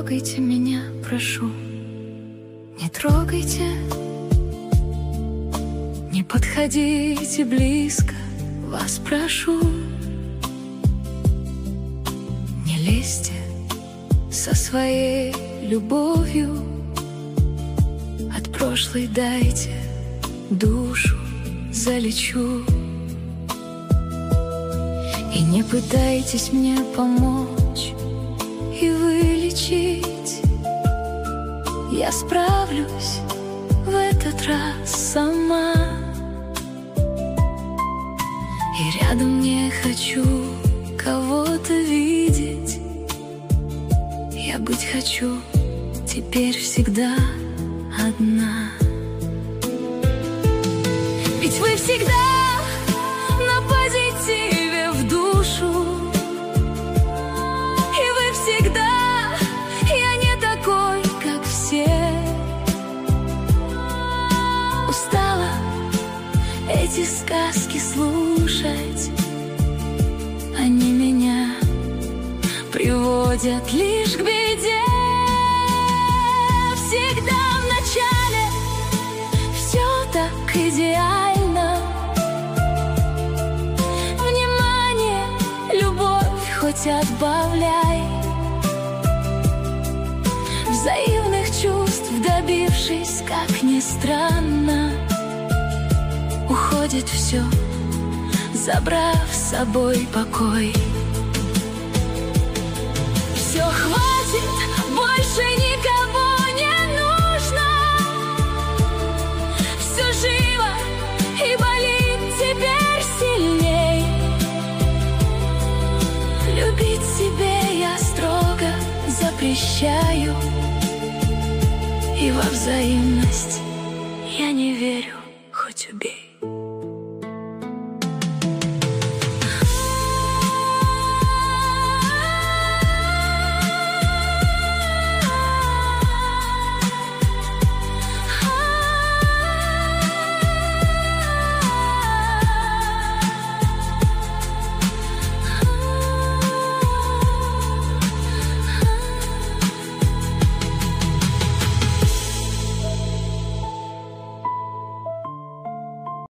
трогайте меня, прошу, не трогайте, не подходите близко, вас прошу. Не лезьте со своей любовью, от прошлой дайте душу залечу. И не пытайтесь мне помочь и вылечить, я справлюсь в этот раз сама. И рядом не хочу кого-то видеть, я быть хочу теперь всегда одна. Ведь вы всегда на позитиве в душу, и вы всегда, я не такой, как все. Устала эти сказки слушать, они меня приводят лишь к беде. Всегда в начале все так идеально. Внимание, любовь хоть отбавляй. Взаимных чувств добившись, как ни странно, уходит все, забрав с собой покой. Все, хватит, больше никого не нужно. Все живо и болит теперь сильней. Любить себе я строго запрещаю, и во взаимность я не верю, хоть убей.